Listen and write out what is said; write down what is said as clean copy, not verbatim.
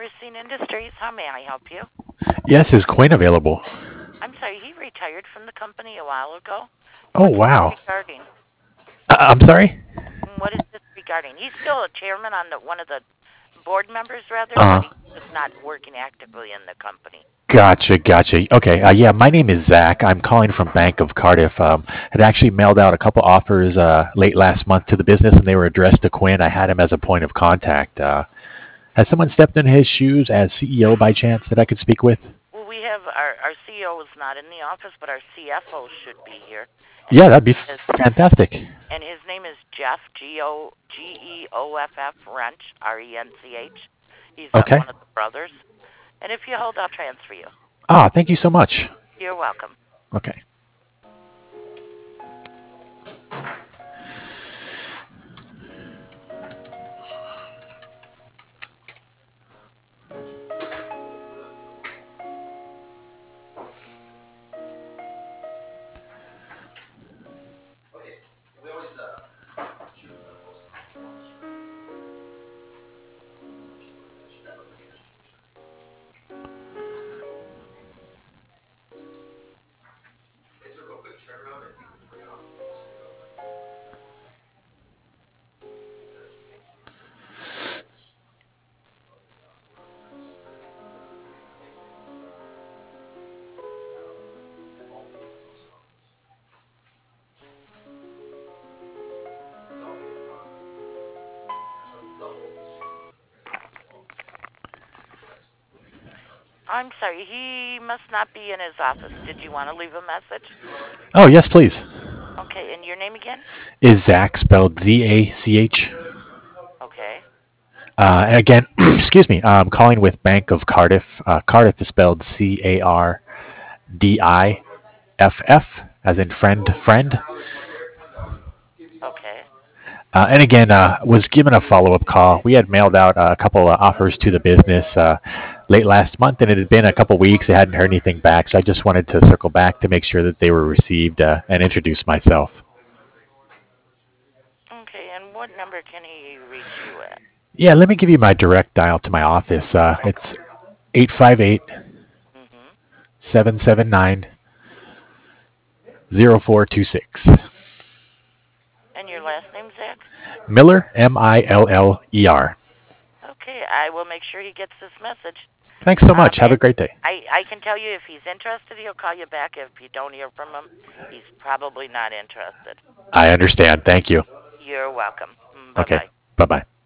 Racine Industries. How may I help you? Yes, is Quinn available? I'm sorry, he retired from the company a while ago. Oh, What's this wow. regarding? I'm sorry? What is this regarding? He's still a chairman on one of the board members, rather, but Uh, he's just not working actively in the company. gotcha. Okay, yeah, my name is Zach. I'm calling from Bank of Cardiff. Had actually mailed out a couple offers late last month to the business, and they were addressed to Quinn. I had him as a point of contact. Has someone stepped in his shoes as CEO by chance that I could speak with? Well, we have our CEO is not in the office, but our CFO should be here, and Yeah, his that'd be is fantastic. and his name is Jeff Geoff Wrench Rench. He's Okay. one of the brothers. And if you hold, I'll transfer you. Thank you so much. You're welcome. Okay. I'm sorry, he must not be in his office. Did you want to leave a message? Oh, yes, please. Okay, and your name again? Is Zach spelled Zach? Okay. Again, excuse me. I'm calling with Bank of Cardiff. Cardiff is spelled Cardiff, as in friend. Okay. And again, was given a follow-up call. We had mailed out a couple of offers to the business late last month, and it had been a couple weeks. I hadn't heard anything back, so I just wanted to circle back to make sure that they were received and introduce myself. Okay, and what number can he reach you at? Yeah, let me give you my direct dial to my office. Okay. It's 858 Mm-hmm. 779 0426. And your last name, Zach? Miller, Miller. Okay, I will make sure he gets this message. Thanks so much. Have a And great day. I can tell you if he's interested, he'll call you back. If you don't hear from him, he's probably not interested. I understand. Thank you. You're welcome. Okay. Bye-bye. Bye bye.